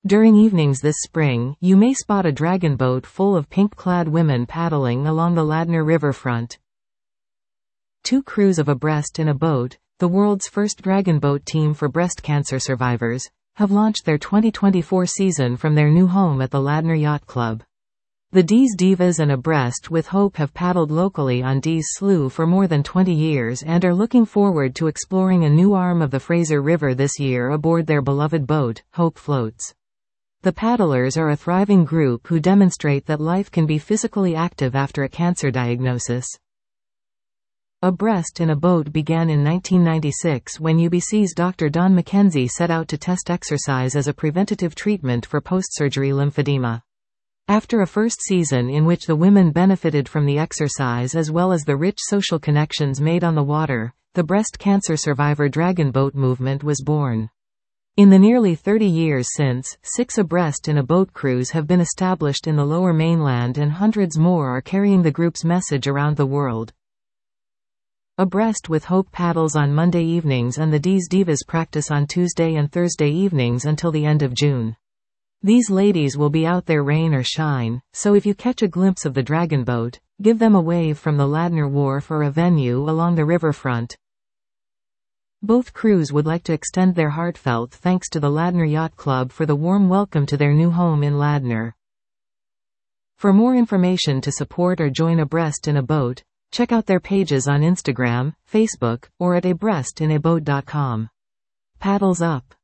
During evenings this spring, you may spot a dragon boat full of pink-clad women paddling along the Ladner riverfront. Two crews of abreast in a boat, the world's first dragon boat team for breast cancer survivors, have launched their 2024 season from their new home at the Ladner Yacht Club. The Dees Divas and Abreast with Hope have paddled locally on Dees Slough for more than 20 years and are looking forward to exploring a new arm of the Fraser River this year aboard their beloved boat, Hope Floats. The paddlers are a thriving group who demonstrate that life can be physically active after a cancer diagnosis. Abreast in a Boat began in 1996 when UBC's Dr. Don McKenzie set out to test exercise as a preventative treatment for post-surgery lymphedema. After a first season in which the women benefited from the exercise as well as the rich social connections made on the water, the breast cancer survivor dragon boat movement was born. In the nearly 30 years since, 6 Abreast in a Boat crews have been established in the Lower Mainland and hundreds more are carrying the group's message around the world. Abreast with Hope paddles on Monday evenings and the Dees Divas practice on Tuesday and Thursday evenings until the end of June. These ladies will be out there rain or shine, so if you catch a glimpse of the dragon boat, give them a wave from the Ladner Wharf or a venue along the riverfront. Both crews would like to extend their heartfelt thanks to the Ladner Yacht Club for the warm welcome to their new home in Ladner. For more information to support or join Abreast in a Boat, check out their pages on Instagram, Facebook, or at abreastinaboat.com. Paddles up.